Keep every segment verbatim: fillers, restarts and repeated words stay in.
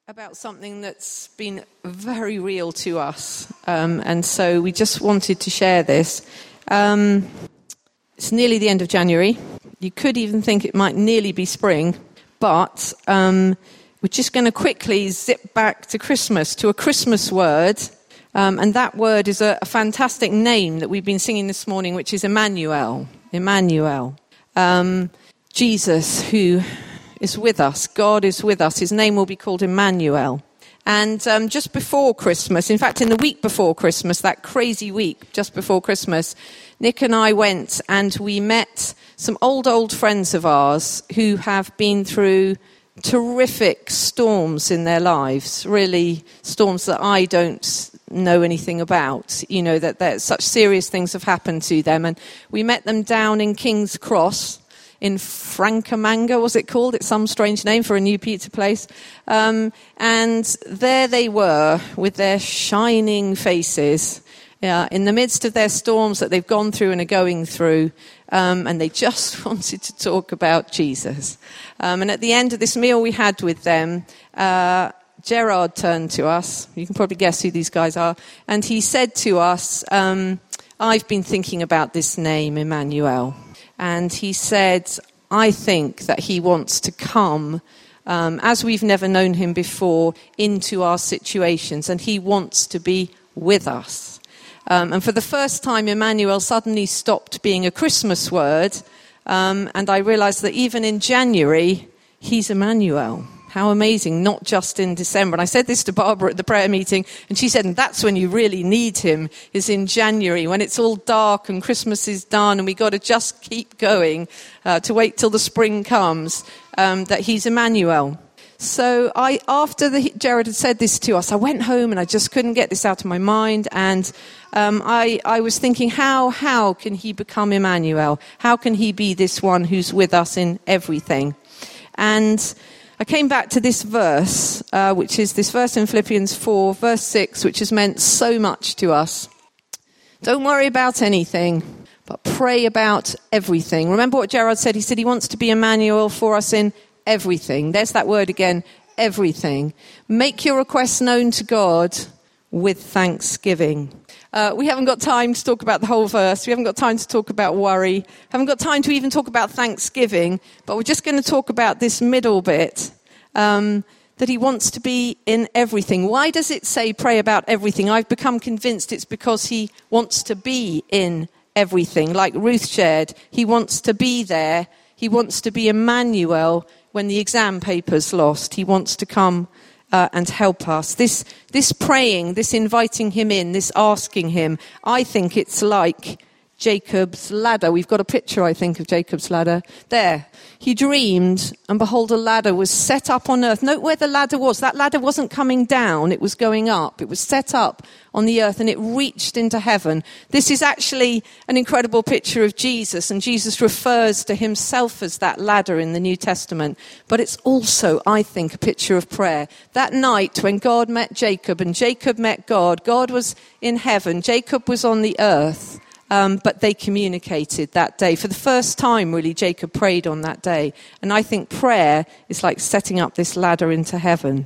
about something that's been very real to us, um, and so we just wanted to share this. Um, it's nearly the end of January. You could even think it might nearly be spring, but um, we're just going to quickly zip back to Christmas, to a Christmas word, um, and that word is a, a fantastic name that we've been singing this morning, which is Emmanuel. Emmanuel. Um, Jesus, who is with us. God is with us. His name will be called Emmanuel. And um, just before Christmas, in fact, in the week before Christmas, that crazy week just before Christmas, Nick and I went and we met some old, old friends of ours who have been through terrific storms in their lives, really storms that I don't know anything about, you know, that, that such serious things have happened to them. And we met them down in King's Cross, in Francamanga, was it called? It's some strange name for a new pizza place. Um, and there they were with their shining faces uh, in the midst of their storms that they've gone through and are going through. Um, and they just wanted to talk about Jesus. Um, and at the end of this meal we had with them, uh, Gerard turned to us. You can probably guess who these guys are. And he said to us, um, I've been thinking about this name, Emmanuel. And he said, I think that he wants to come, um, as we've never known him before, into our situations. And he wants to be with us. Um, and for the first time, Emmanuel suddenly stopped being a Christmas word. Um, and I realized that even in January, he's Emmanuel. How amazing, not just in December. And I said this to Barbara at the prayer meeting, and she said, and that's when you really need him, is in January, when it's all dark and Christmas is done and we got to just keep going uh, to wait till the spring comes, um, that he's Emmanuel. So I, after the, Jared had said this to us, I went home and I just couldn't get this out of my mind. And um, I, I was thinking, how, how can he become Emmanuel? How can he be this one who's with us in everything? And I came back to this verse, uh, which is this verse in Philippians four, verse six, which has meant so much to us. Don't worry about anything, but pray about everything. Remember what Gerard said? He said he wants to be Emmanuel for us in everything. There's that word again, everything. Make your requests known to God with thanksgiving. Uh, we haven't got time to talk about the whole verse. We haven't got time to talk about worry. Haven't got time to even talk about thanksgiving. But we're just going to talk about this middle bit, um, that he wants to be in everything. Why does it say pray about everything? I've become convinced it's because he wants to be in everything. Like Ruth shared, he wants to be there. He wants to be Emmanuel when the exam paper's lost. He wants to come Uh, and help us. This this praying, this inviting him in, this asking him, I think it's like Jacob's ladder. We've got a picture, I think, of Jacob's ladder. There. He dreamed, and behold, a ladder was set up on earth. Note where the ladder was. That ladder wasn't coming down, it was going up. It was set up on the earth, and it reached into heaven. This is actually an incredible picture of Jesus, and Jesus refers to himself as that ladder in the New Testament. But it's also, I think, a picture of prayer. That night when God met Jacob, and Jacob met God, God was in heaven, Jacob was on the earth. Um, but they communicated that day. For the first time, really, Jacob prayed on that day. And I think prayer is like setting up this ladder into heaven.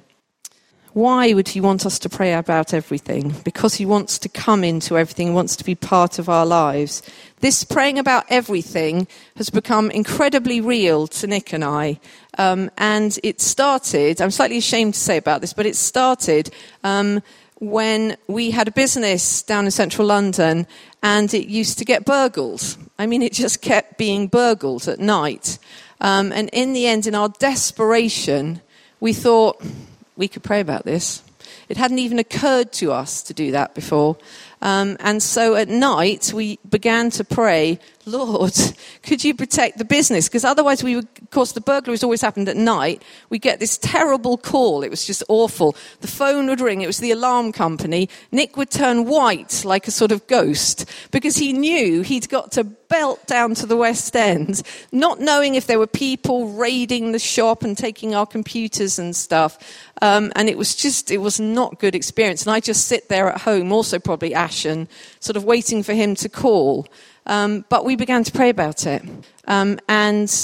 Why would he want us to pray about everything? Because he wants to come into everything, he wants to be part of our lives. This praying about everything has become incredibly real to Nick and I. Um, and it started, I'm slightly ashamed to say about this, but it started um, when we had a business down in central London, and it used to get burgled. I mean, it just kept being burgled at night. Um, and in the end, in our desperation, we thought we could pray about this. It hadn't even occurred to us to do that before. Um, and so at night, we began to pray, Lord, could you protect the business? Because otherwise we would, of course, the burglaries always happened at night. We get this terrible call. It was just awful. The phone would ring. It was the alarm company. Nick would turn white like a sort of ghost because he knew he'd got to belt down to the West End, not knowing if there were people raiding the shop and taking our computers and stuff. Um, and it was just, it was not a good experience. And I just sit there at home, also probably ashen, sort of waiting for him to call. Um, but we began to pray about it. Um, and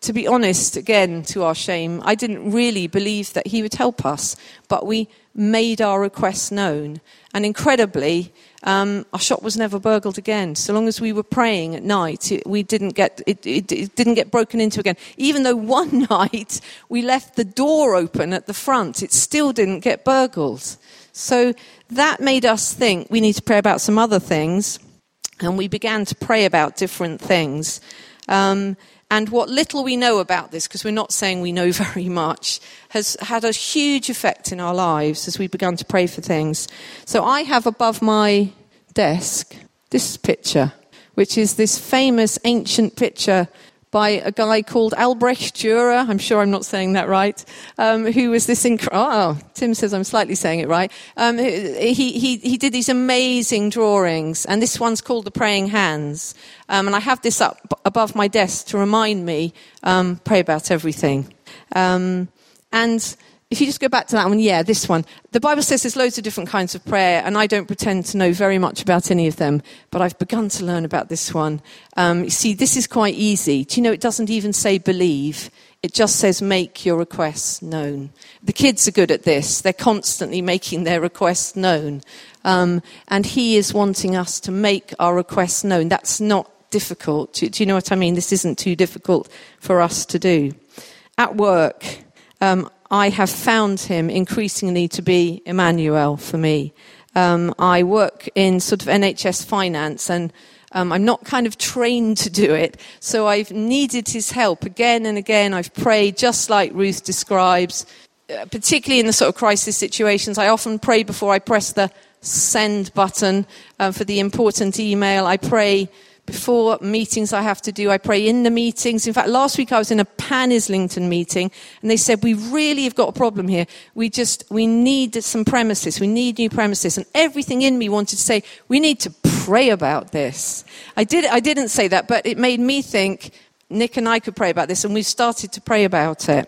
to be honest, again, to our shame, I didn't really believe that he would help us. But we made our requests known. And incredibly, um, our shop was never burgled again. So long as we were praying at night, it, we didn't get it, it, it didn't get broken into again. Even though one night we left the door open at the front, it still didn't get burgled. So that made us think we need to pray about some other things. And we began to pray about different things. Um, And what little we know about this, because we're not saying we know very much, has had a huge effect in our lives as we began to pray for things. So I have above my desk this picture, which is this famous ancient picture by a guy called Albrecht Dürer. I'm sure I'm not saying that right. Um, who was this? Inc- oh, Tim says I'm slightly saying it right. Um, he he he did these amazing drawings, and this one's called the Praying Hands. Um, and I have this up above my desk to remind me um, pray about everything. Um, and if you just go back to that one, yeah, this one. The Bible says there's loads of different kinds of prayer, and I don't pretend to know very much about any of them, but I've begun to learn about this one. Um, you see, this is quite easy. Do you know it doesn't even say believe? It just says make your requests known. The kids are good at this. They're constantly making their requests known. Um, and he is wanting us to make our requests known. That's not difficult. Do, do you know what I mean? This isn't too difficult for us to do. At work, um, I have found him increasingly to be Emmanuel for me. Um, I work in sort of N H S finance, and um, I'm not kind of trained to do it. So I've needed his help again and again. I've prayed just like Ruth describes, uh, particularly in the sort of crisis situations. I often pray before I press the send button uh, for the important email. I pray before meetings I have to do. I pray in the meetings. In fact, last week I was in a Pan Islington meeting, and they said, we really have got a problem here. We just, we need some premises. We need new premises. And everything in me wanted to say, we need to pray about this. I did, I didn't say that, but it made me think Nick and I could pray about this, and we started to pray about it.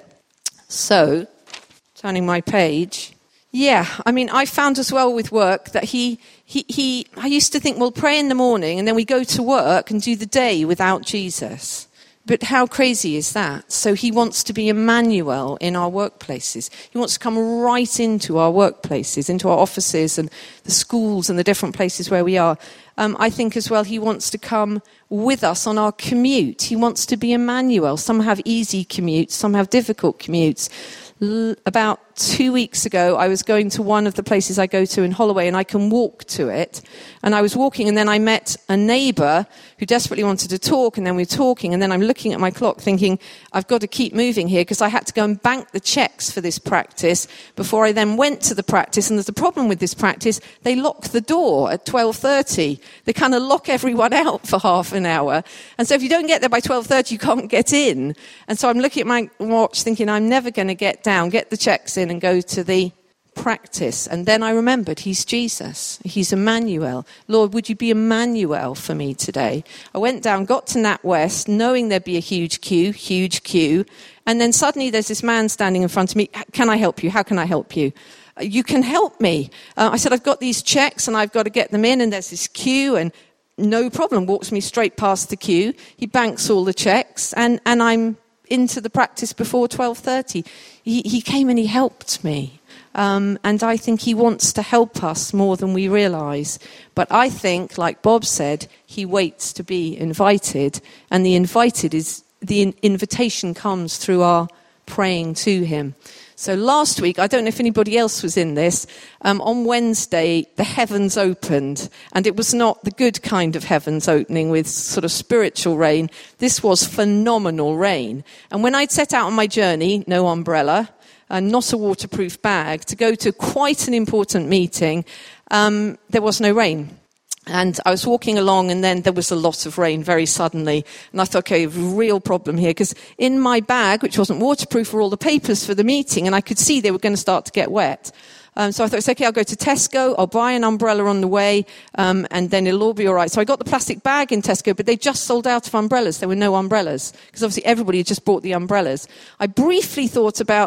So, turning my page. Yeah, I mean, I found as well with work that he, he, he, I used to think, well, pray in the morning and then we go to work and do the day without Jesus. But how crazy is that? So he wants to be Emmanuel in our workplaces. He wants to come right into our workplaces, into our offices and the schools and the different places where we are. Um, I think as well he wants to come with us on our commute. He wants to be Emmanuel. Some have easy commutes, some have difficult commutes. L- about two weeks ago, I was going to one of the places I go to in Holloway, and I can walk to it. And I was walking, and then I met a neighbour who desperately wanted to talk, and then we were talking, and then I'm looking at my clock thinking, I've got to keep moving here, because I had to go and bank the cheques for this practice before I then went to the practice. And there's a problem with this practice. They lock the door at twelve thirty. They kind of lock everyone out for half an hour. And so if you don't get there by twelve thirty, you can't get in. And so I'm looking at my watch thinking, I'm never going to get down, get the checks in and go to the practice. And then I remembered, he's Jesus. He's Emmanuel. Lord, would you be Emmanuel for me today? I went down, got to NatWest, knowing there'd be a huge queue, huge queue. And then suddenly there's this man standing in front of me. Can I help you? How can I help you? You can help me. Uh, I said, I've got these checks and I've got to get them in, and there's this queue, and no problem, walks me straight past the queue. He banks all the checks, and, and I'm into the practice before twelve thirty. He, he came and he helped me. Um, and I think he wants to help us more than we realise. But I think, like Bob said, he waits to be invited, and the invited is, the in- invitation comes through our praying to him. So last week, I don't know if anybody else was in this, um, on Wednesday, the heavens opened. And it was not the good kind of heavens opening with sort of spiritual rain. This was phenomenal rain. And when I'd set out on my journey, no umbrella, and not a waterproof bag, to go to quite an important meeting, um, there was no rain. And I was walking along, and then there was a lot of rain very suddenly. And I thought, okay, real problem here, because in my bag, which wasn't waterproof, were all the papers for the meeting, and I could see they were going to start to get wet. Um, so I thought, it's okay, I'll go to Tesco, I'll buy an umbrella on the way, um, and then it'll all be all right. So I got the plastic bag in Tesco, but they just sold out of umbrellas. There were no umbrellas, because obviously everybody had just bought the umbrellas. I briefly thought about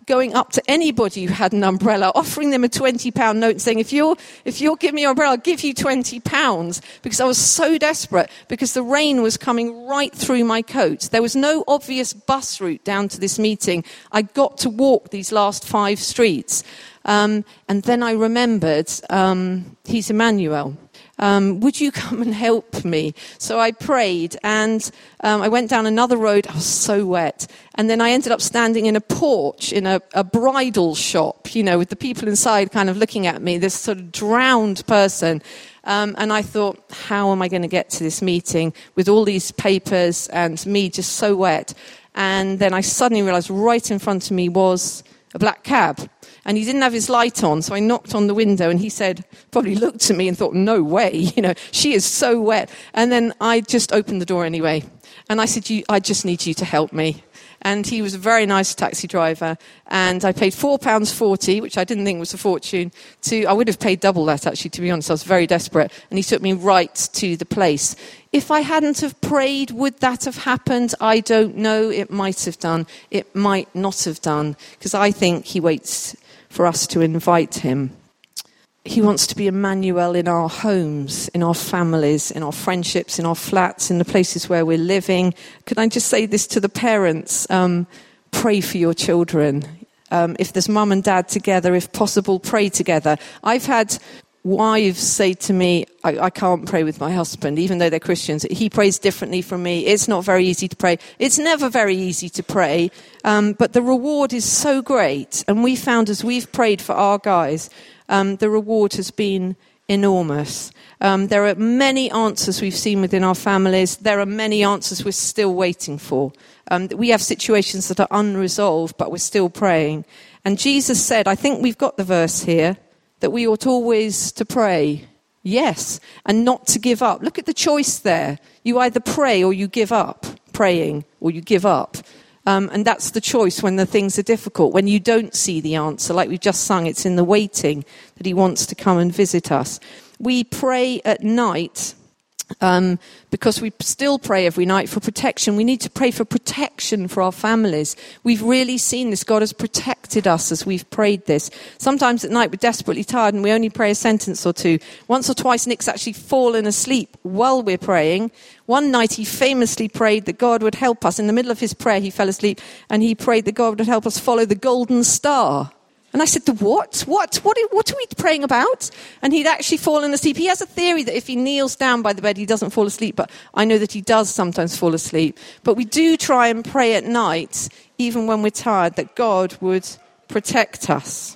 going up to anybody who had an umbrella, offering them a twenty pound note and saying, if you'll, if you'll give me your umbrella, I'll give you twenty pounds, because I was so desperate, because the rain was coming right through my coat. There was no obvious bus route down to this meeting. I got to walk these last five streets. Um, and then I remembered, um, he's Emmanuel. Um, would you come and help me? So I prayed, and um, I went down another road. I was so wet. And then I ended up standing in a porch in a, a bridal shop, you know, with the people inside kind of looking at me, this sort of drowned person. Um, and I thought, how am I going to get to this meeting with all these papers and me just so wet? And then I suddenly realized right in front of me was a black cab. And he didn't have his light on, so I knocked on the window, and he said, probably looked at me and thought, no way, you know, she is so wet. And then I just opened the door anyway. And I said, you, I just need you to help me. And he was a very nice taxi driver. And I paid four pounds forty, which I didn't think was a fortune. To I would have paid double that, actually, to be honest. I was very desperate. And he took me right to the place. If I hadn't have prayed, would that have happened? I don't know. It might have done. It might not have done. Because I think he waits for us to invite him. He wants to be Emmanuel in our homes, in our families, in our friendships, in our flats, in the places where we're living. Can I just say this to the parents? Um, pray for your children. Um, if there's mum and dad together, if possible, pray together. I've had wives say to me, I, I can't pray with my husband, even though they're Christians. He prays differently from me. It's not very easy to pray. It's never very easy to pray, um, but the reward is so great. And we found as we've prayed for our guys, um, the reward has been enormous. Um, there are many answers we've seen within our families. There are many answers we're still waiting for. Um, we have situations that are unresolved, but we're still praying. And Jesus said, I think we've got the verse here, that we ought always to pray, yes, and not to give up. Look at the choice there. You either pray or you give up praying, or you give up. Um, and that's the choice when the things are difficult, when you don't see the answer. Like we've just sung, it's in the waiting that he wants to come and visit us. We pray at night um, because we still pray every night for protection. We need to pray for protection for our families. We've really seen this. God has protected us as we've prayed this. Sometimes at night we're desperately tired and we only pray a sentence or two. Once or twice Nick's actually fallen asleep while we're praying. One night he famously prayed that God would help us. In the middle of his prayer he fell asleep and he prayed that God would help us follow the golden star. And I said, the what? What? What are, what are we praying about? And he'd actually fallen asleep. He has a theory that if he kneels down by the bed, he doesn't fall asleep. But I know that he does sometimes fall asleep. But we do try and pray at night, even when we're tired, that God would protect us.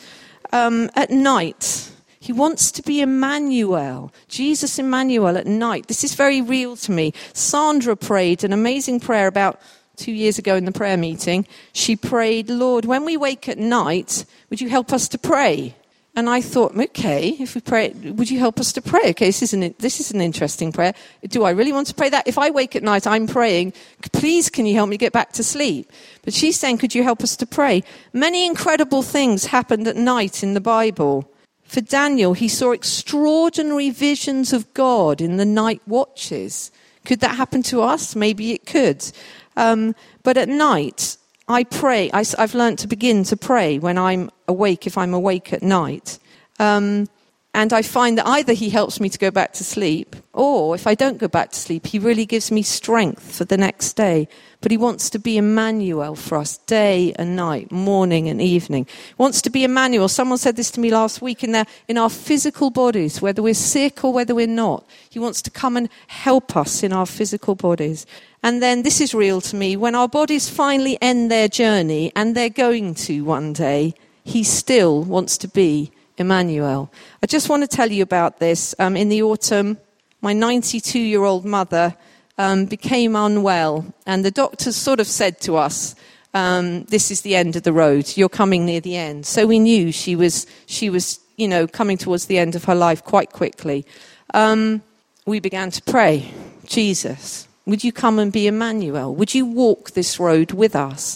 Um, at night, he wants to be Emmanuel. Jesus Emmanuel at night. This is very real to me. Sandra prayed an amazing prayer about two years ago in the prayer meeting. She prayed, Lord, when we wake at night, would you help us to pray? And I thought, okay, if we pray, would you help us to pray? Okay, this is an, this is an interesting prayer. Do I really want to pray that? If I wake at night, I'm praying, please can you help me get back to sleep? But she's saying, could you help us to pray? Many incredible things happened at night in the Bible. For Daniel, he saw extraordinary visions of God in the night watches. Could that happen to us? Maybe it could. Um, but at night, I pray. I, I've learned to begin to pray when I'm awake, if I'm awake at night. Um, and I find that either he helps me to go back to sleep, or if I don't go back to sleep, he really gives me strength for the next day. But he wants to be Emmanuel for us, day and night, morning and evening. He wants to be Emmanuel. Someone said this to me last week, in, their, in our physical bodies, whether we're sick or whether we're not. He wants to come and help us in our physical bodies. And then, this is real to me, when our bodies finally end their journey, and they're going to one day, he still wants to be Emmanuel. I just want to tell you about this. Um, in the autumn, my ninety-two-year-old mother um, became unwell, and the doctors sort of said to us, um, this is the end of the road, you're coming near the end. So we knew she was, she was, you know, coming towards the end of her life quite quickly. Um, we began to pray, Jesus, would you come and be Emmanuel? Would you walk this road with us?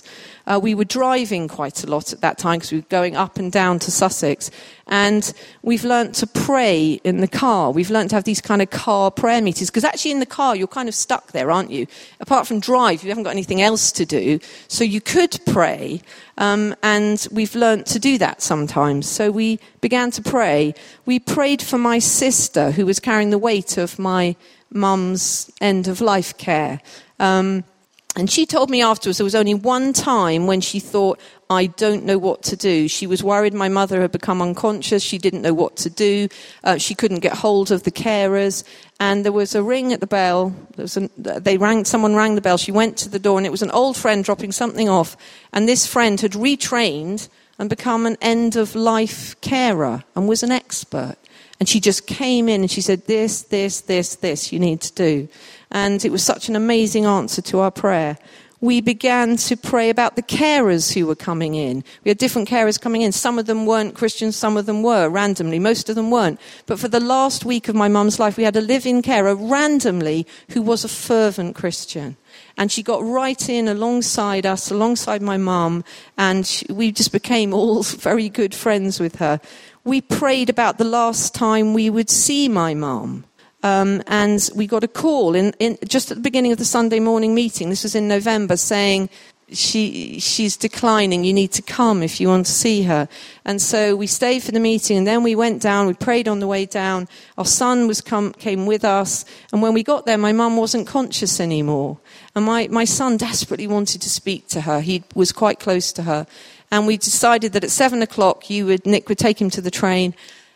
Uh, we were driving quite a lot at that time because we were going up and down to Sussex. And we've learnt to pray in the car. We've learnt to have these kind of car prayer meetings. Because actually in the car, you're kind of stuck there, aren't you? Apart from drive, you haven't got anything else to do. So you could pray. Um, and we've learnt to do that sometimes. So we began to pray. We prayed for my sister, who was carrying the weight of my mum's end-of-life care. Um, and she told me afterwards there was only one time when she thought, I don't know what to do. She was worried my mother had become unconscious. She didn't know what to do. Uh, she couldn't get hold of the carers. And there was a ring at the bell. There was an, they rang. Someone rang the bell. She went to the door, and it was an old friend dropping something off. And this friend had retrained and become an end-of-life carer and was an expert. And she just came in and she said, this, this, this, this you need to do. And it was such an amazing answer to our prayer. We began to pray about the carers who were coming in. We had different carers coming in. Some of them weren't Christians, some of them were, randomly. Most of them weren't. But for the last week of my mum's life, we had a live-in carer randomly who was a fervent Christian. And she got right in alongside us, alongside my mum, and she, we just became all very good friends with her. We prayed about the last time we would see my mum. Um, and we got a call in, in just at the beginning of the Sunday morning meeting. This was in November, saying she she's declining. You need to come if you want to see her. And so we stayed for the meeting, and then we went down. We prayed on the way down. Our son was come came with us, and when we got there, my mum wasn't conscious anymore. And my my son desperately wanted to speak to her. He was quite close to her, and we decided that at seven o'clock, you would Nick would take him to the train.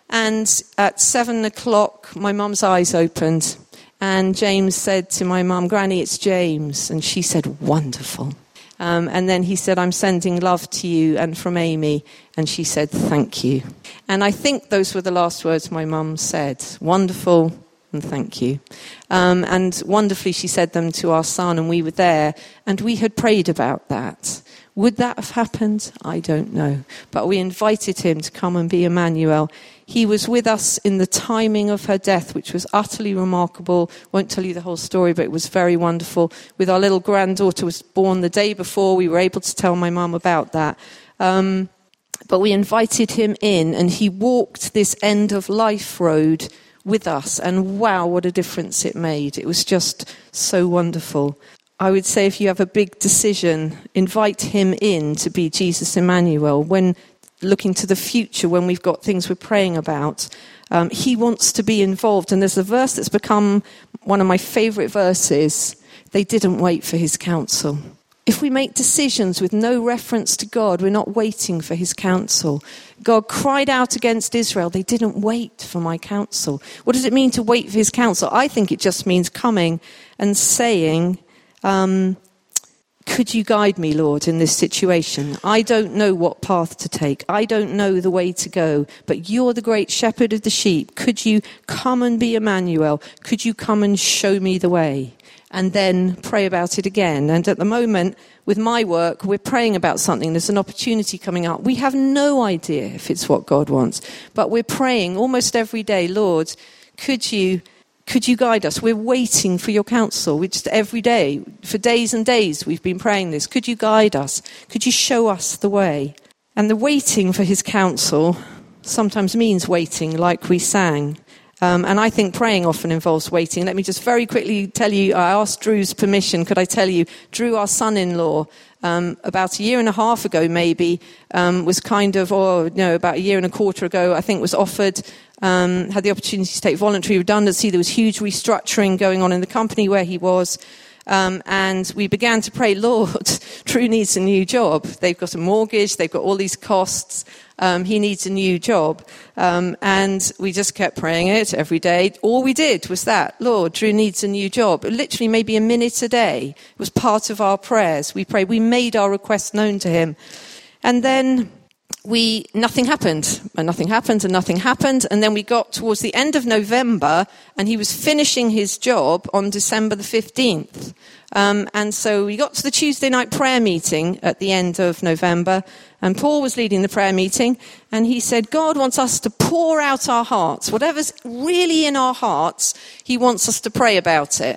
And at seven o'clock, my mum's eyes opened, and James said to my mum, Granny, it's James. And she said, wonderful. Um, and then he said, I'm sending love to you and from Amy. And she said, thank you. And I think those were the last words my mum said, wonderful and thank you. Um, and wonderfully, she said them to our son, and we were there, and we had prayed about that. Would that have happened? I don't know. But we invited him to come and be Emmanuel. He was with us in the timing of her death, which was utterly remarkable. Won't tell you the whole story, but it was very wonderful. With our little granddaughter was born the day before, we were able to tell my mum about that. Um, but we invited him in, and he walked this end-of-life road with us. And wow, what a difference it made. It was just so wonderful. I would say if you have a big decision, invite him in to be Jesus Emmanuel. When looking to the future, when we've got things we're praying about, um, he wants to be involved. And there's a verse that's become one of my favourite verses. They didn't wait for his counsel. If we make decisions with no reference to God, we're not waiting for his counsel. God cried out against Israel. They didn't wait for my counsel. What does it mean to wait for his counsel? I think it just means coming and saying, Um, could you guide me, Lord, in this situation? I don't know what path to take. I don't know the way to go, but you're the great shepherd of the sheep. Could you come and be Emmanuel? Could you come and show me the way? And then pray about it again. And at the moment, with my work, we're praying about something. There's an opportunity coming up. We have no idea if it's what God wants, but we're praying almost every day, Lord, could you Could you guide us? We're waiting for your counsel. We just every day, for days and days, we've been praying this. Could you guide us? Could you show us the way? And the waiting for his counsel sometimes means waiting, like we sang. Um, and I think praying often involves waiting. Let me just very quickly tell you, I asked Drew's permission. Could I tell you, Drew, our son-in-law, um, about a year and a half ago maybe, um, was kind of, or no, about a year and a quarter ago, I think was offered, um, had the opportunity to take voluntary redundancy. There was huge restructuring going on in the company where he was. Um, and we began to pray, Lord, Drew needs a new job. They've got a mortgage. They've got all these costs. Um, he needs a new job. Um, and we just kept praying it every day. All we did was that, Lord, Drew needs a new job. Literally maybe a minute a day. It was part of our prayers. We prayed. We made our request known to him. And then we, nothing happened. And nothing happened and nothing happened. And then we got towards the end of November, and he was finishing his job on December the fifteenth. Um, and so we got to the Tuesday night prayer meeting at the end of November, and Paul was leading the prayer meeting, and he said, God wants us to pour out our hearts. Whatever's really in our hearts, he wants us to pray about it.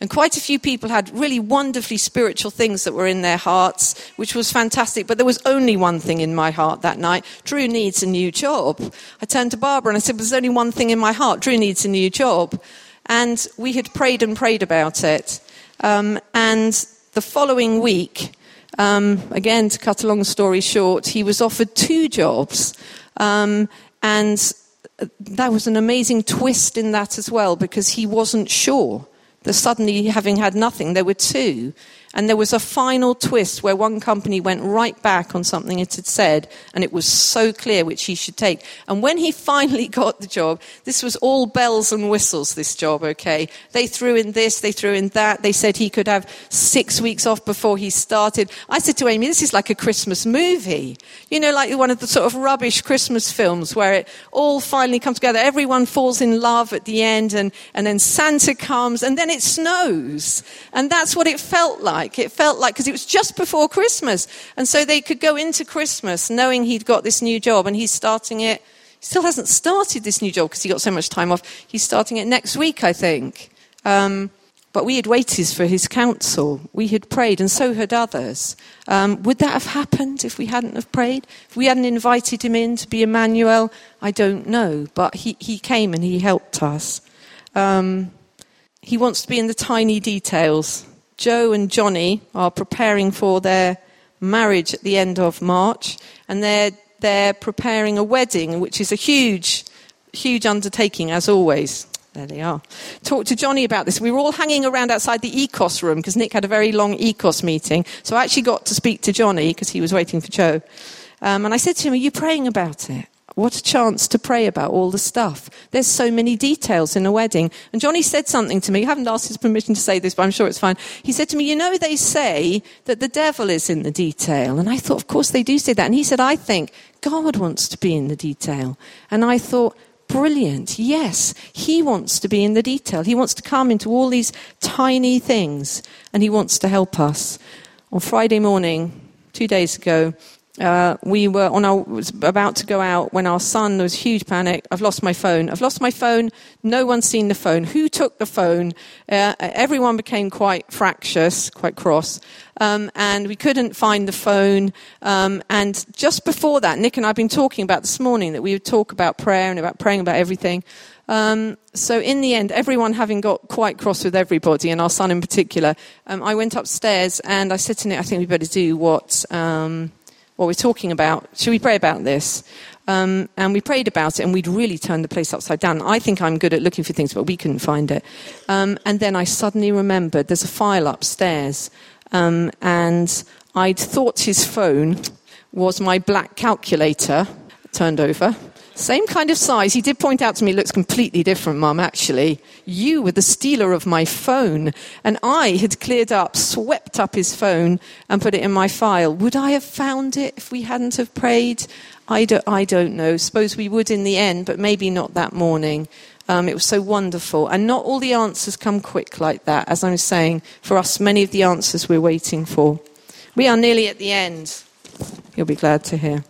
And quite a few people had really wonderfully spiritual things that were in their hearts, which was fantastic. But there was only one thing in my heart that night. Drew needs a new job. I turned to Barbara and I said, there's only one thing in my heart. Drew needs a new job. And we had prayed and prayed about it. Um, and the following week, um, again, to cut a long story short, he was offered two jobs. Um, and that was an amazing twist in that as well, because he wasn't sure. That suddenly, having had nothing, there were two. And there was a final twist where one company went right back on something it had said, and it was so clear which he should take. And when he finally got the job, this was all bells and whistles, this job, okay? They threw in this, they threw in that. They said he could have six weeks off before he started. I said to Amy, this is like a Christmas movie. You know, like one of the sort of rubbish Christmas films where it all finally comes together. Everyone falls in love at the end, and, and then Santa comes, and then it snows. And that's what it felt like. It felt like, because it was just before Christmas. And so they could go into Christmas knowing he'd got this new job, and he's starting it. He still hasn't started this new job because he got so much time off. He's starting it next week, I think. Um, but we had waited for his counsel. We had prayed, and so had others. Um, would that have happened if we hadn't have prayed? If we hadn't invited him in to be Emmanuel? I don't know. But he, he came and he helped us. Um, he wants to be in the tiny details. Joe and Johnny are preparing for their marriage at the end of March, and they're they're preparing a wedding, which is a huge, huge undertaking, as always. There they are. Talked to Johnny about this. We were all hanging around outside the E C O S room because Nick had a very long E C O S meeting, so I actually got to speak to Johnny because he was waiting for Joe. Um, and I said to him, are you praying about it? What a chance to pray about all the stuff. There's so many details in a wedding. And Johnny said something to me. I haven't asked his permission to say this, but I'm sure it's fine. He said to me, you know, they say that the devil is in the detail. And I thought, of course they do say that. And he said, I think God wants to be in the detail. And I thought, brilliant. Yes, he wants to be in the detail. He wants to come into all these tiny things, and he wants to help us. On Friday morning, two days ago, Uh, we were on our was about to go out when our son, there was huge panic. I've lost my phone. I've lost my phone. No one's seen the phone. Who took the phone? Uh, everyone became quite fractious, quite cross. Um, and we couldn't find the phone. Um, and just before that, Nick and I have been talking about this morning that we would talk about prayer and about praying about everything. Um, so in the end, everyone having got quite cross with everybody, and our son in particular, um, I went upstairs and I said to Nick, I think we better do what... Um, what we're talking about. Should we pray about this? Um, and we prayed about it, and we'd really turned the place upside down. I think I'm good at looking for things, but we couldn't find it. Um, and then I suddenly remembered there's a file upstairs, um, and I'd thought his phone was my black calculator turned over. Same kind of size. He did point out to me, it looks completely different, Mum, actually. You were the stealer of my phone. And I had cleared up, swept up his phone and put it in my file. Would I have found it if we hadn't have prayed? I don't, I don't know. Suppose we would in the end, but maybe not that morning. Um, it was so wonderful. And not all the answers come quick like that. As I was saying, for us, many of the answers we're waiting for. We are nearly at the end. You'll be glad to hear.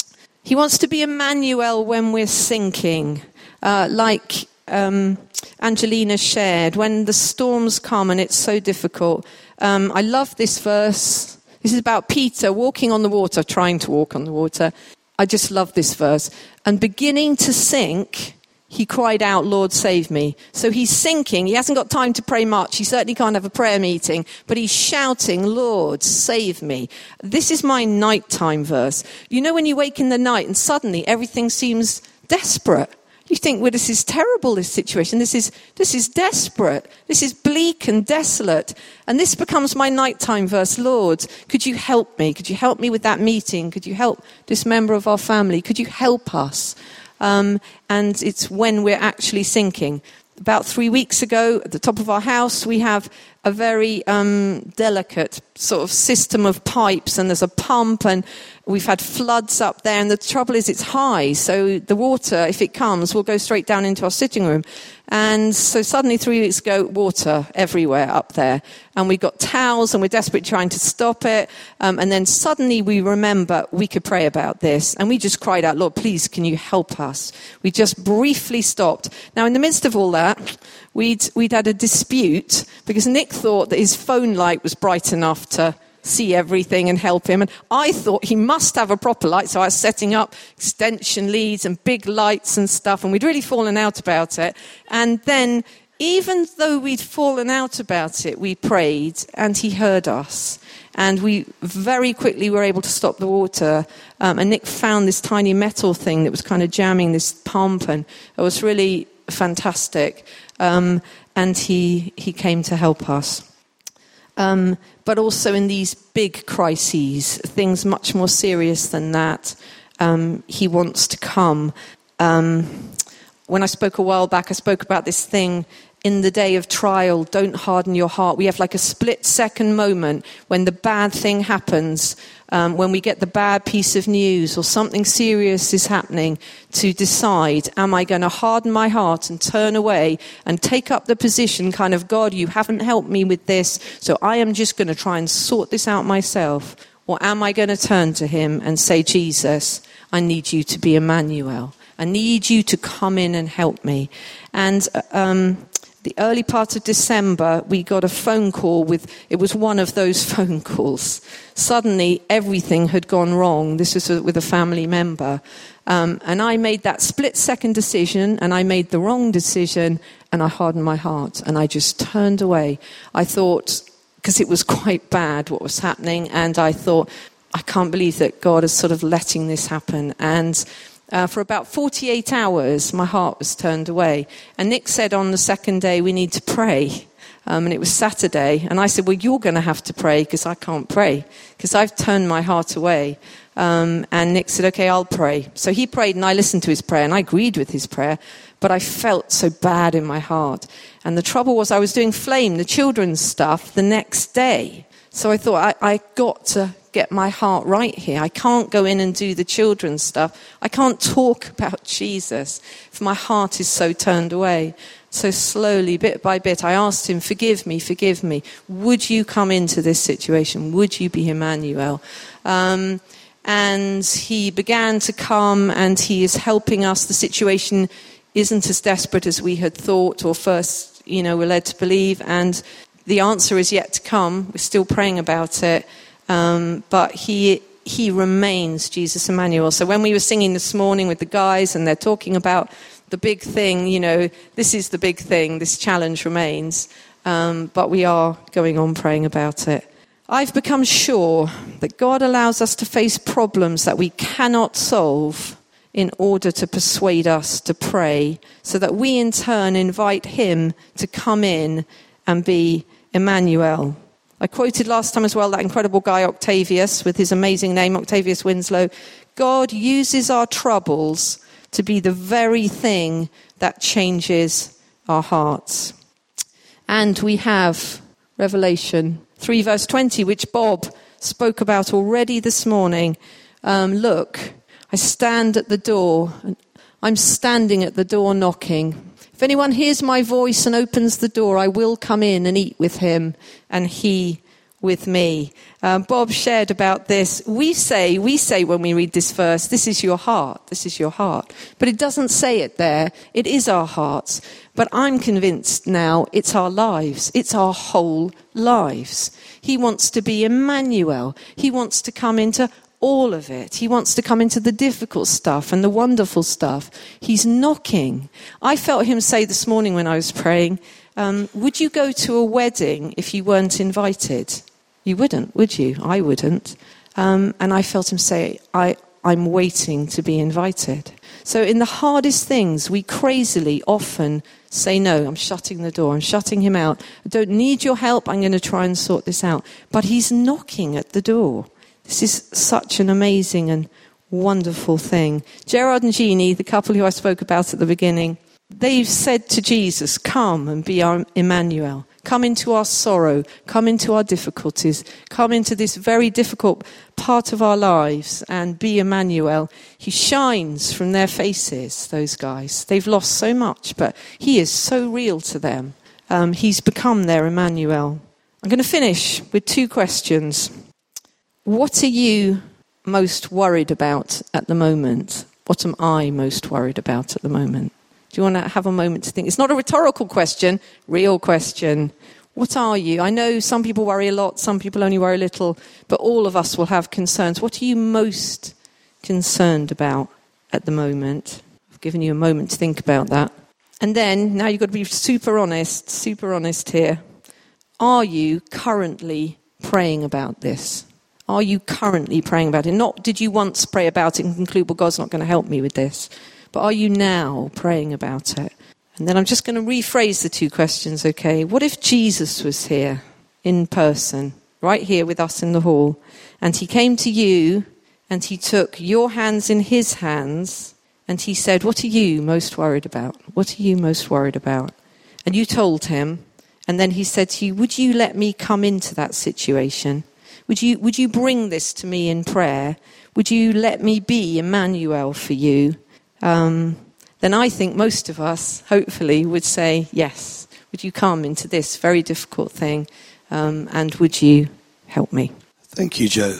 He wants to be Emmanuel when we're sinking, uh, like um, Angelina shared, when the storms come and it's so difficult. Um, I love this verse. This is about Peter walking on the water, trying to walk on the water. I just love this verse. And beginning to sink, he cried out, Lord, save me. So he's sinking. He hasn't got time to pray much. He certainly can't have a prayer meeting. But he's shouting, Lord, save me. This is my nighttime verse. You know when you wake in the night and suddenly everything seems desperate. You think, well, this is terrible, this situation. This is this is desperate. This is bleak and desolate. And this becomes my nighttime verse. Lord, could you help me? Could you help me with that meeting? Could you help this member of our family? Could you help us? Um, and it's when we're actually sinking. About three weeks ago, at the top of our house, we have a very um, delicate sort of system of pipes, and there's a pump, and we've had floods up there, and the trouble is it's high, so the water, if it comes, will go straight down into our sitting room. And so suddenly three weeks ago, water everywhere up there. And we got towels and we're desperately trying to stop it. Um, and then suddenly we remember we could pray about this. And we just cried out, Lord, please, can you help us? We just briefly stopped. Now, in the midst of all that, we'd, we'd had a dispute because Nick thought that his phone light was bright enough to see everything and help him. And I thought he must have a proper light, so I was setting up extension leads and big lights and stuff, and we'd really fallen out about it. And then, even though we'd fallen out about it, we prayed, and he heard us. And we very quickly were able to stop the water. Um, and Nick found this tiny metal thing that was kind of jamming this pump, and it was really fantastic. Um, and he he came to help us. Um, but also in these big crises, things much more serious than that, um, he wants to come. Um, when I spoke a while back, I spoke about this thing, in the day of trial, don't harden your heart. We have like a split-second moment when the bad thing happens, um, when we get the bad piece of news or something serious is happening, to decide, am I going to harden my heart and turn away and take up the position, kind of, God, you haven't helped me with this, so I am just going to try and sort this out myself? Or am I going to turn to him and say, Jesus, I need you to be Emmanuel. I need you to come in and help me. And um, the early part of December, we got a phone call with, it was one of those phone calls. Suddenly, everything had gone wrong. This was with a family member. Um, and I made that split-second decision, and I made the wrong decision, and I hardened my heart, and I just turned away. I thought, because it was quite bad what was happening, and I thought, I can't believe that God is sort of letting this happen. And Uh, for about forty-eight hours, my heart was turned away. And Nick said on the second day, we need to pray. Um, and it was Saturday. And I said, well, you're going to have to pray because I can't pray because I've turned my heart away. Um, and Nick said, okay, I'll pray. So he prayed and I listened to his prayer and I agreed with his prayer. But I felt so bad in my heart. And the trouble was I was doing Flame, the children's stuff, the next day. So I thought, I, I got to get my heart right here. I can't go in and do the children's stuff. I can't talk about Jesus if my heart is so turned away. So slowly, bit by bit, I asked him, forgive me, forgive me. Would you come into this situation? Would you be Emmanuel? Um, and he began to come, and he is helping us. The situation isn't as desperate as we had thought or first, you know, were led to believe. And the answer is yet to come. We're still praying about it. Um, but he he remains Jesus Emmanuel. So when we were singing this morning with the guys and they're talking about the big thing, you know, this is the big thing, this challenge remains. Um, but we are going on praying about it. I've become sure that God allows us to face problems that we cannot solve in order to persuade us to pray, so that we in turn invite him to come in and be Emmanuel. I quoted last time as well that incredible guy Octavius with his amazing name, Octavius Winslow. God uses our troubles to be the very thing that changes our hearts. And we have Revelation three verse twenty, which Bob spoke about already this morning. Um, look, I stand at the door. I'm standing at the door knocking. If anyone hears my voice and opens the door, I will come in and eat with him and he with me. Um, Bob shared about this. We say, we say when we read this verse, this is your heart, this is your heart. But it doesn't say it there. It is our hearts. But I'm convinced now it's our lives. It's our whole lives. He wants to be Emmanuel. He wants to come into all of it. He wants to come into the difficult stuff and the wonderful stuff. He's knocking. I felt him say this morning when I was praying, um, would you go to a wedding if you weren't invited? You wouldn't, would you? I wouldn't. Um, and I felt him say, I, I'm waiting to be invited. So in the hardest things, we crazily often say, no, I'm shutting the door. I'm shutting him out. I don't need your help. I'm going to try and sort this out. But he's knocking at the door. This is such an amazing and wonderful thing. Gerard and Jeannie, the couple who I spoke about at the beginning, they've said to Jesus, come and be our Emmanuel. Come into our sorrow. Come into our difficulties. Come into this very difficult part of our lives and be Emmanuel. He shines from their faces, those guys. They've lost so much, but he is so real to them. Um, he's become their Emmanuel. I'm going to finish with two questions. What are you most worried about at the moment? What am I most worried about at the moment? Do you want to have a moment to think? It's not a rhetorical question, real question. What are you? I know some people worry a lot, some people only worry a little, but all of us will have concerns. What are you most concerned about at the moment? I've given you a moment to think about that. And then, now you've got to be super honest, super honest here. Are you currently praying about this? Are you currently praying about it? Not did you once pray about it and conclude, well, God's not going to help me with this. But are you now praying about it? And then I'm just going to rephrase the two questions, okay? What if Jesus was here in person, right here with us in the hall, and he came to you and he took your hands in his hands and he said, what are you most worried about? What are you most worried about? And you told him, and then he said to you, would you let me come into that situation? Would you, would you bring this to me in prayer? Would you let me be Emmanuel for you? Um, then I think most of us, hopefully, would say, yes, would you come into this very difficult thing, um, and would you help me? Thank you, Joe.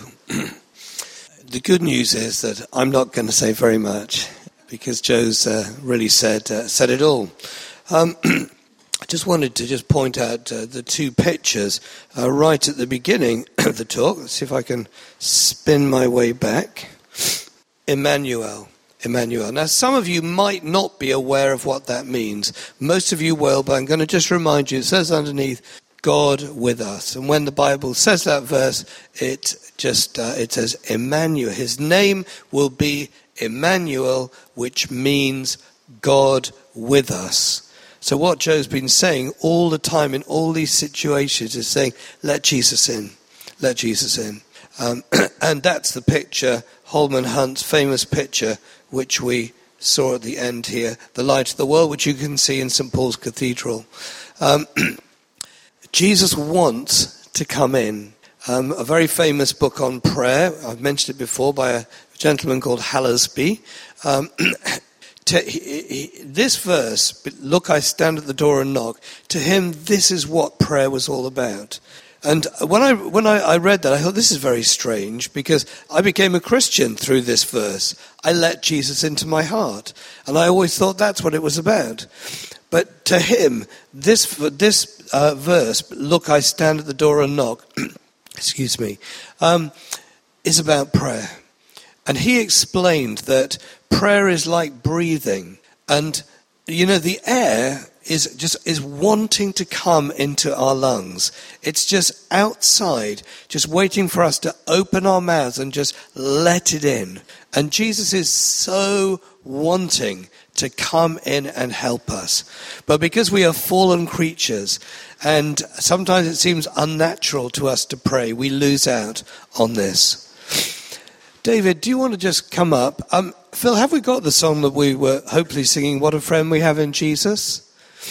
The good news is that I'm not going to say very much, because Joe's uh, really said uh, said it all. Um, I just wanted to just point out uh, the two pictures uh, right at the beginning of the talk. Let's see if I can spin my way back. Emmanuel. Emmanuel. Now, some of you might not be aware of what that means. Most of you will, but I'm going to just remind you, it says underneath, God with us. And when the Bible says that verse, it just uh, it says Emmanuel. His name will be Emmanuel, which means God with us. So what Joe's been saying all the time in all these situations is saying, let Jesus in. Let Jesus in. Um, and that's the picture, Holman Hunt's famous picture, which we saw at the end here, the light of the world, which you can see in Saint Paul's Cathedral. Um, Jesus wants to come in. Um, a very famous book on prayer, I've mentioned it before, by a gentleman called Hallersby. Um, to, he, he, this verse, look, I stand at the door and knock, to him, this is what prayer was all about. And when I when I, I read that, I thought, this is very strange, because I became a Christian through this verse. I let Jesus into my heart. And I always thought that's what it was about. But to him, this this uh, verse, look, I stand at the door and knock, excuse me, um, is about prayer. And he explained that prayer is like breathing. And, you know, the air is just is wanting to come into our lungs. It's just outside, just waiting for us to open our mouths and just let it in. And Jesus is so wanting to come in and help us. But because we are fallen creatures, and sometimes it seems unnatural to us to pray, we lose out on this. David, do you want to just come up? Um, Phil, have we got the song that we were hopefully singing, What a Friend We Have in Jesus?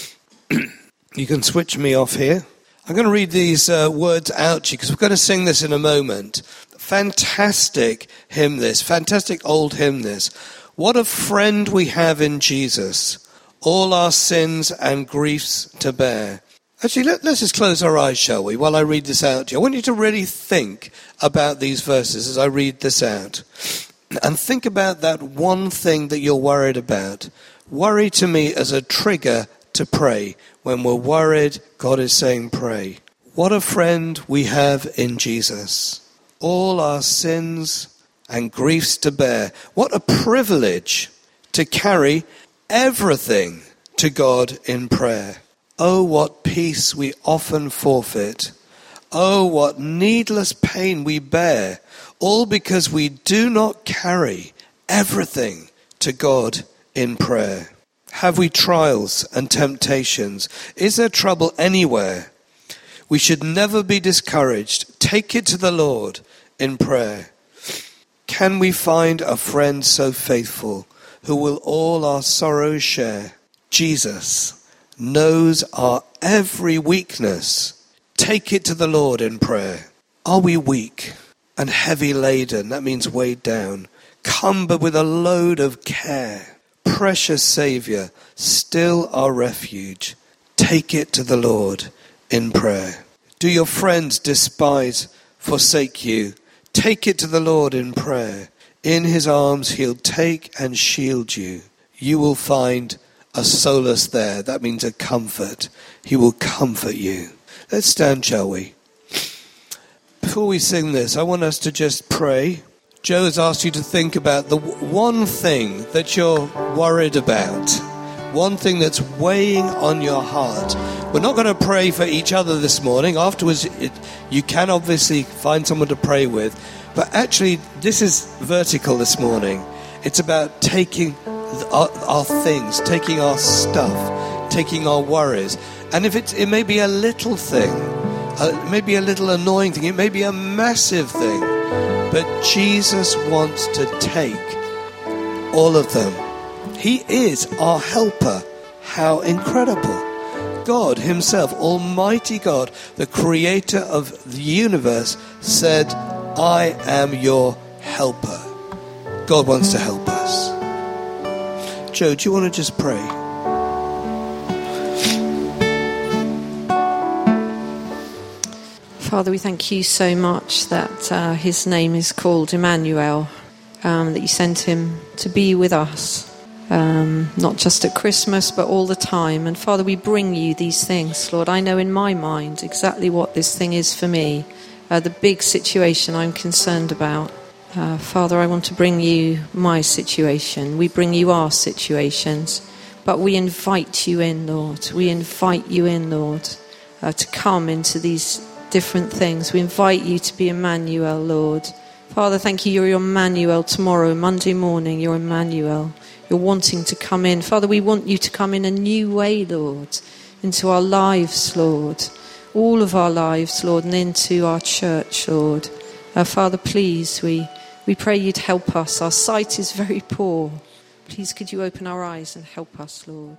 You can switch me off here. I'm going to read these uh, words out to you, because we're going to sing this in a moment. Fantastic hymn this, fantastic old hymn this. What a friend we have in Jesus, all our sins and griefs to bear. Actually, let, let's just close our eyes, shall we, while I read this out to you. I want you to really think about these verses as I read this out. And think about that one thing that you're worried about. Worry to me as a trigger to pray. When we're worried, God is saying pray. What a friend we have in Jesus. All our sins and griefs to bear. What a privilege to carry everything to God in prayer. Oh, what peace we often forfeit. Oh, what needless pain we bear. All because we do not carry everything to God in prayer. Have we trials and temptations? Is there trouble anywhere? We should never be discouraged. Take it to the Lord in prayer. Can we find a friend so faithful who will all our sorrows share? Jesus, knows our every weakness. Take it to the Lord in prayer. Are we weak and heavy laden? That means weighed down. Cumbered with a load of care. Precious Saviour, still our refuge. Take it to the Lord in prayer. Do your friends despise, forsake you? Take it to the Lord in prayer. In his arms he'll take and shield you. You will find a solace there. That means a comfort. He will comfort you. Let's stand, shall we? Before we sing this, I want us to just pray. Joe has asked you to think about the one thing that you're worried about. One thing that's weighing on your heart. We're not going to pray for each other this morning. Afterwards, it, you can obviously find someone to pray with. But actually, this is vertical this morning. It's about taking our, our things, taking our stuff, taking our worries. And if it's, it may be a little thing, uh, it may be a little annoying thing, it may be a massive thing. But Jesus wants to take all of them. He is our helper. How incredible. God himself, Almighty God, the creator of the universe, said, I am your helper. God wants to help us. Joe, do you want to just pray? Father, we thank you so much that uh, his name is called Emmanuel, um, that you sent him to be with us. Um, not just at Christmas, but all the time. And Father, we bring you these things, Lord. I know in my mind exactly what this thing is for me, uh, the big situation I'm concerned about. Uh, Father, I want to bring you my situation. We bring you our situations, but we invite you in, Lord. We invite you in, Lord, uh, to come into these different things. We invite you to be Emmanuel, Lord. Father, thank you. You're Emmanuel tomorrow, Monday morning. You're Emmanuel. You're wanting to come in. Father, we want you to come in a new way, Lord, into our lives, Lord, all of our lives, Lord, and into our church, Lord. Uh, Father, please, we, we pray you'd help us. Our sight is very poor. Please, could you open our eyes and help us, Lord?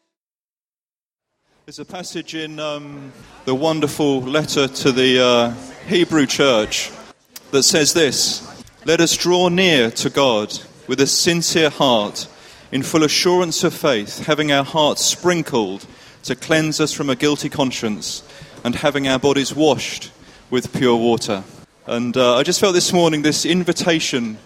There's a passage in um, the wonderful letter to the uh, Hebrew church that says this: let us draw near to God with a sincere heart, in full assurance of faith, having our hearts sprinkled to cleanse us from a guilty conscience, and having our bodies washed with pure water. And uh, I just felt this morning this invitation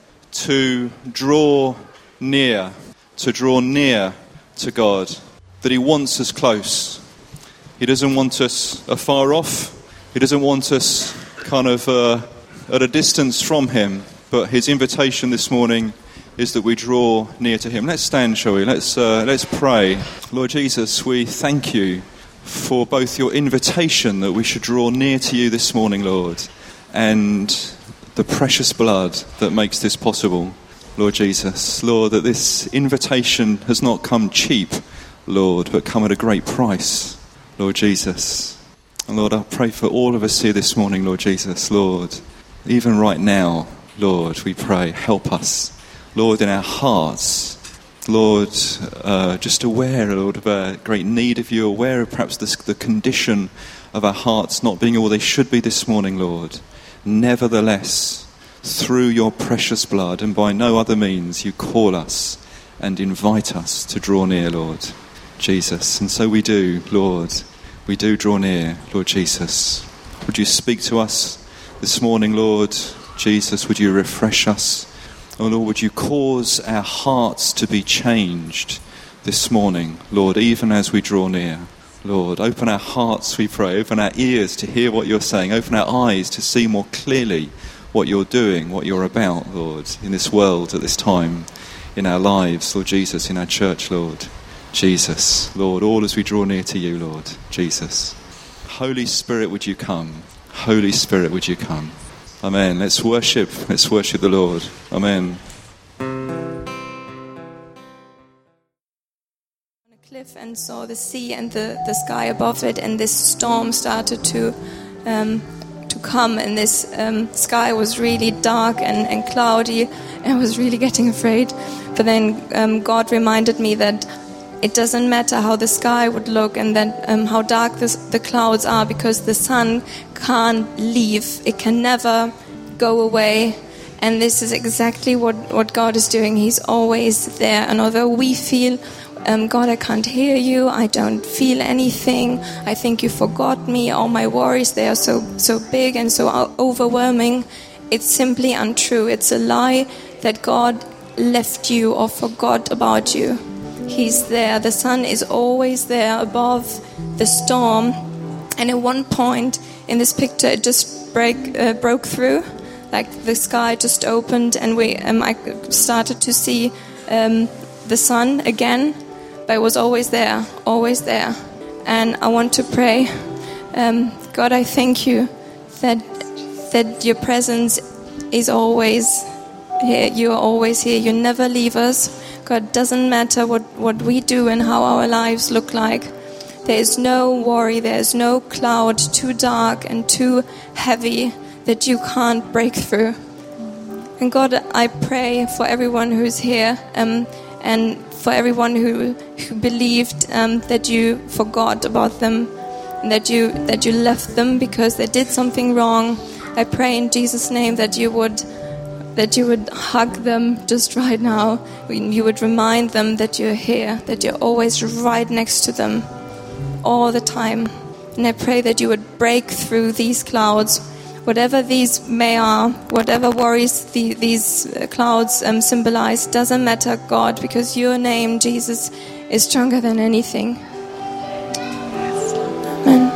to draw near, to draw near to God, that he wants us close. He doesn't want us afar off. He doesn't want us kind of uh, at a distance from him. But his invitation this morning is that we draw near to him. Let's stand, shall we? Let's uh, let's pray. Lord Jesus, we thank you for both your invitation that we should draw near to you this morning, Lord, and the precious blood that makes this possible, Lord Jesus. Lord, that this invitation has not come cheap, Lord, but come at a great price, Lord Jesus. And Lord, I pray for all of us here this morning, Lord Jesus. Lord, even right now, Lord, we pray, help us, Lord, in our hearts, Lord, uh, just aware, Lord, of our great need of you, aware of perhaps the, the condition of our hearts not being all they should be this morning, Lord. Nevertheless, through your precious blood and by no other means, you call us and invite us to draw near, Lord Jesus. And so we do, Lord, we do draw near, Lord Jesus. Would you speak to us this morning, Lord Jesus? Would you refresh us? Oh Lord, would you cause our hearts to be changed this morning, Lord, even as we draw near. Lord, open our hearts, we pray, open our ears to hear what you're saying, open our eyes to see more clearly what you're doing, what you're about, Lord, in this world at this time, in our lives, Lord Jesus, in our church, Lord Jesus. Lord, all as we draw near to you, Lord Jesus. Holy Spirit, would you come? Holy Spirit, would you come? Amen. Let's worship. Let's worship the Lord. Amen. On a cliff and saw the sea and the, the sky above it, and this storm started to um, to come, and this um, sky was really dark and, and cloudy, and I was really getting afraid. But then um, God reminded me that it doesn't matter how the sky would look and then um, how dark this, the clouds are, because the sun can't leave. It can never go away. And this is exactly what, what God is doing. He's always there. And although we feel, um, God, I can't hear you, I don't feel anything, I think you forgot me, all my worries, they are so, so big and so overwhelming, it's simply untrue. It's a lie that God left you or forgot about you. He's there. The sun is always there above the storm. And at one point in this picture, it just break, uh, broke through. Like the sky just opened, and we um, I started to see um, the sun again. But it was always there, always there. And I want to pray. Um, God, I thank you that that your presence is always here. You are always here. You never leave us. God, doesn't matter what, what we do and how our lives look like. There is no worry, there is no cloud too dark and too heavy that you can't break through. And God, I pray for everyone who's here um, and for everyone who, who believed um, that you forgot about them and that you, that you left them because they did something wrong. I pray in Jesus' name that you would that you would hug them just right now. You would remind them that you're here, that you're always right next to them all the time. And I pray that you would break through these clouds, whatever these may are, whatever worries the, these clouds um, symbolize, doesn't matter, God, because your name, Jesus, is stronger than anything. Amen.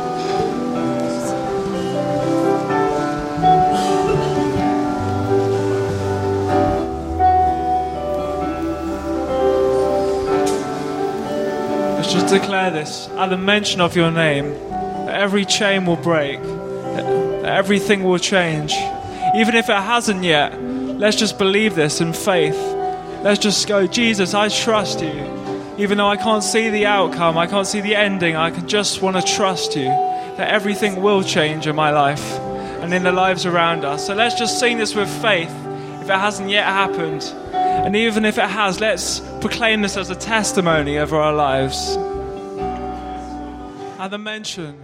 Just declare this, at the mention of your name, that every chain will break, that everything will change. Even if it hasn't yet, let's just believe this in faith. Let's just go, Jesus, I trust you. Even though I can't see the outcome, I can't see the ending, I can just want to trust you, that everything will change in my life and in the lives around us. So let's just sing this with faith, if it hasn't yet happened. And even if it has, let's proclaim this as a testimony over our lives. At the mention.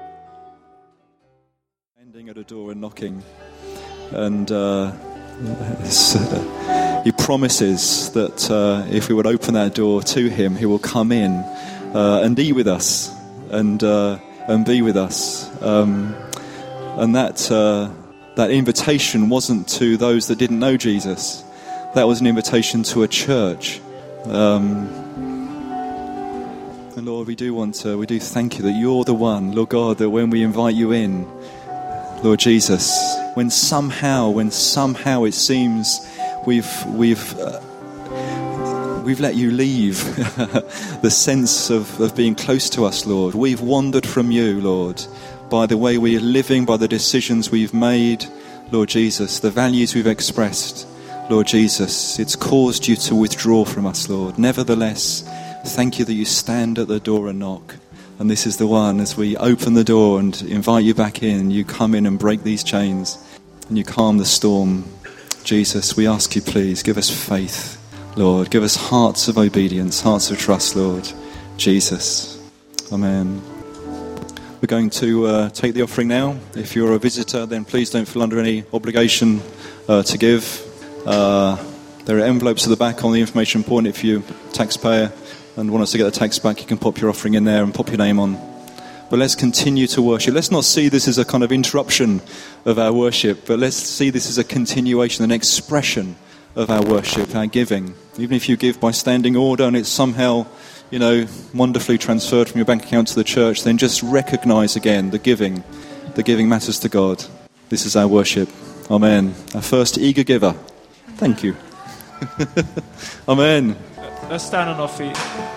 Standing at a door and knocking. And uh, uh, he promises that uh, if we would open that door to him, he will come in uh, and eat with us and uh, and be with us. Um, and that uh, that invitation wasn't to those that didn't know Jesus. That was an invitation to a church. Um, and Lord, we do want to, we do thank you that you're the one, Lord God, that when we invite you in, Lord Jesus, when somehow, when somehow it seems we've we've uh, we've let you leave the sense of, of being close to us, Lord. We've wandered from you, Lord, by the way we're living, by the decisions we've made, Lord Jesus, the values we've expressed. Lord Jesus, it's caused you to withdraw from us, Lord. Nevertheless, thank you that you stand at the door and knock. And this is the one, as we open the door and invite you back in, you come in and break these chains and you calm the storm. Jesus, we ask you, please, give us faith, Lord. Give us hearts of obedience, hearts of trust, Lord. Jesus. Amen. We're going to uh, take the offering now. If you're a visitor, then please don't feel under any obligation uh, to give. Uh, there are envelopes at the back on the information point. If you're a taxpayer and want us to get the tax back, you can pop your offering in there and pop your name on. But let's continue to worship. Let's not see this as a kind of interruption of our worship, but let's see this as a continuation, an expression of our worship, our giving. Even if you give by standing order and it's somehow, you know, wonderfully transferred from your bank account to the church, then just recognize again the giving. The giving matters to God. This is our worship. Amen. Our first eager giver. Thank you. Amen. Let's stand on our feet.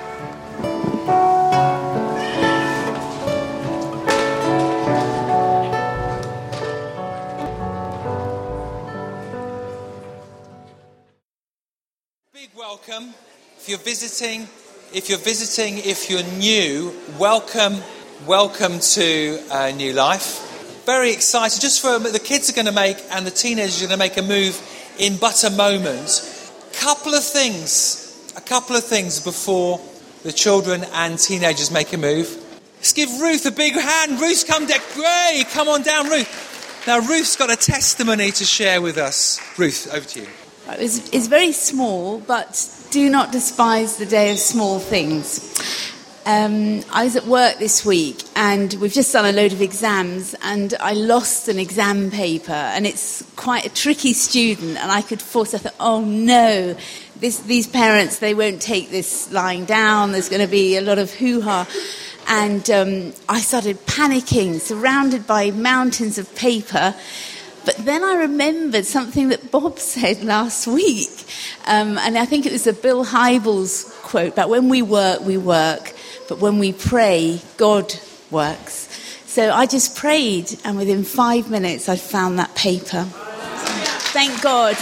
Big welcome. If you're visiting, if you're visiting, if you're new, welcome, welcome to uh, New Life. Very excited. Just for the kids are going to make and the teenagers are going to make a move in but a moment. Couple of things, a couple of things before the children and teenagers make a move. Let's give Ruth a big hand. Ruth's come down. Great, come on down, Ruth. Now, Ruth's got a testimony to share with us. Ruth, over to you. It's, it's very small, but do not despise the day of small things. Um, I was at work this week and we've just done a load of exams and I lost an exam paper and it's quite a tricky student and I could force, I thought, oh no, this, these parents, they won't take this lying down, there's going to be a lot of hoo-ha. And um, I started panicking, surrounded by mountains of paper. But then I remembered something that Bob said last week. Um, and I think it was a Bill Hybels quote, that when we work, we work. But when we pray, God works. So I just prayed, and within five minutes, I found that paper. Thank God.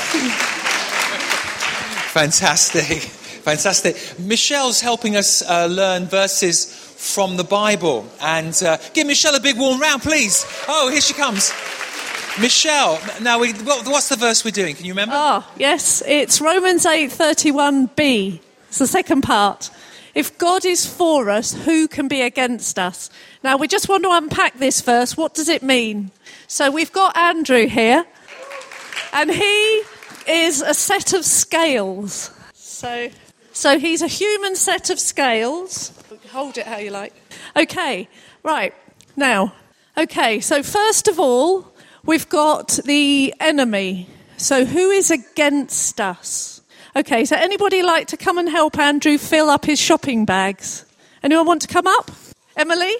Fantastic. Fantastic. Michelle's helping us uh, learn verses from the Bible. And uh, give Michelle a big warm round, please. Oh, here she comes. Michelle, now, we, what, what's the verse we're doing? Can you remember? Oh, yes. It's Romans eight thirty-one b. It's the second part. If God is for us, who can be against us? Now, we just want to unpack this verse. What does it mean? So we've got Andrew here, and he is a set of scales. So, so he's a human set of scales. Hold it how you like. Okay, right. Now, okay, so first of all, we've got the enemy. So who is against us? Okay, so anybody like to come and help Andrew fill up his shopping bags? Anyone want to come up? Emily?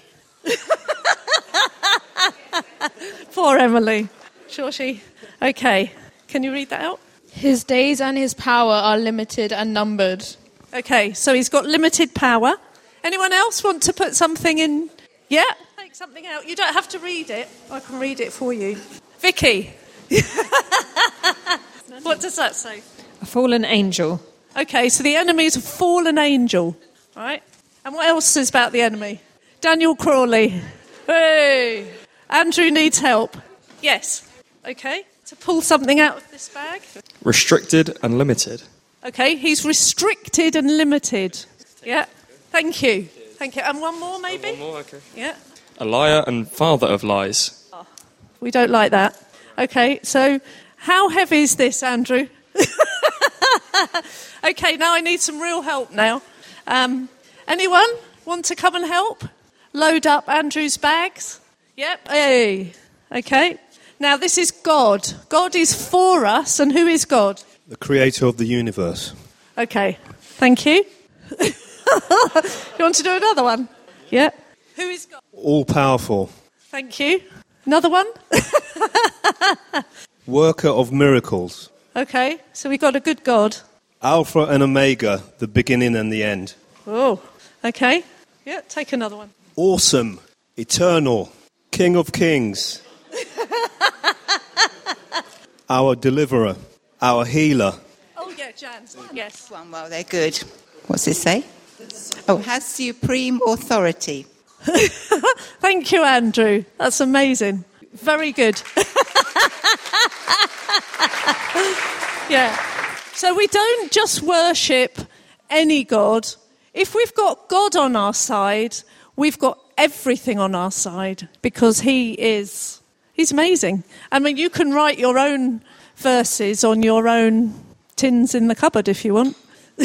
Poor Emily. Sure she? Okay, can you read that out? His days and his power are limited and numbered. Okay, so he's got limited power. Anyone else want to put something in? Yeah? Take something out. You don't have to read it. I can read it for you. Vicky? What does that say? A fallen angel. Okay, so the enemy is a fallen angel. All right? And what else is about the enemy? Daniel Crawley. Hey! Andrew needs help. Yes. Okay, to pull something out of this bag. Restricted and limited. Okay, he's restricted and limited. Yeah. Thank you. Thank you. And one more, maybe? Oh, one more, okay. Yeah. A liar and father of lies. Oh, we don't like that. Okay, so how heavy is this, Andrew? Okay, now I need some real help now. Um, anyone want to come and help? Load up Andrew's bags? Yep. Hey. Okay. Now this is God. God is for us, and who is God? The creator of the universe. Okay. Thank you. You want to do another one? Yeah. Who is God? All powerful. Thank you. Another one? Worker of miracles. Okay, so we got a good God. Alpha and Omega, the beginning and the end. Oh, okay. Yeah, take another one. Awesome, eternal, King of kings. Our deliverer, our healer. Oh, yeah, Jan. Yes. One, well, they're good. What's this say? Oh, has supreme authority. Thank you, Andrew. That's amazing. Very good. Yeah. So we don't just worship any God. If we've got God on our side, we've got everything on our side because he is, he's amazing. I mean, you can write your own verses on your own tins in the cupboard if you want.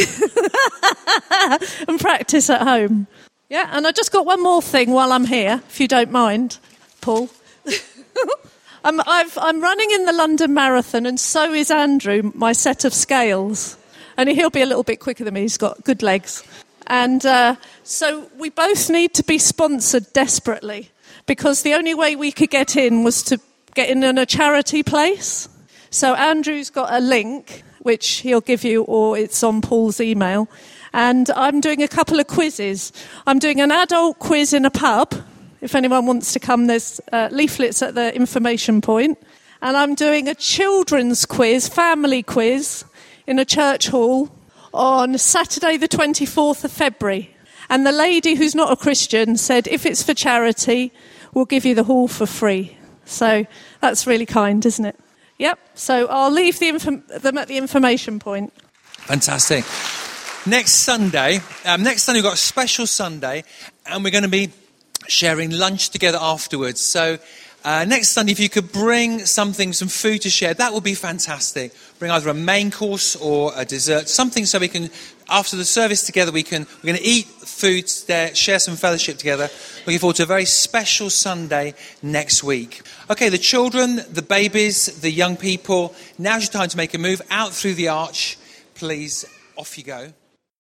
And practice at home. Yeah, and I just got one more thing while I'm here, if you don't mind, Paul. I'm, I've, I'm running in the London Marathon, and so is Andrew, my set of scales. Only he'll be a little bit quicker than me. He's got good legs. And uh, so we both need to be sponsored desperately, because the only way we could get in was to get in in a charity place. So Andrew's got a link, which he'll give you, or it's on Paul's email. And I'm doing a couple of quizzes. I'm doing an adult quiz in a pub. If anyone wants to come, there's uh, leaflets at the information point. And I'm doing a children's quiz, family quiz, in a church hall on Saturday the twenty-fourth of February. And the lady who's not a Christian said, if it's for charity, we'll give you the hall for free. So that's really kind, isn't it? Yep. So I'll leave the inf- them at the information point. Fantastic. next Sunday, um, next Sunday we've got a special Sunday, and we're going to be sharing lunch together afterwards. So uh, next Sunday, if you could bring something, some food to share, that would be fantastic. Bring either a main course or a dessert, something so we can, after the service together, we can, we're going to eat food there, share some fellowship together. Looking forward to a very special Sunday next week. Okay, the children, the babies, the young people, now's your time to make a move out through the arch. Please, off you go.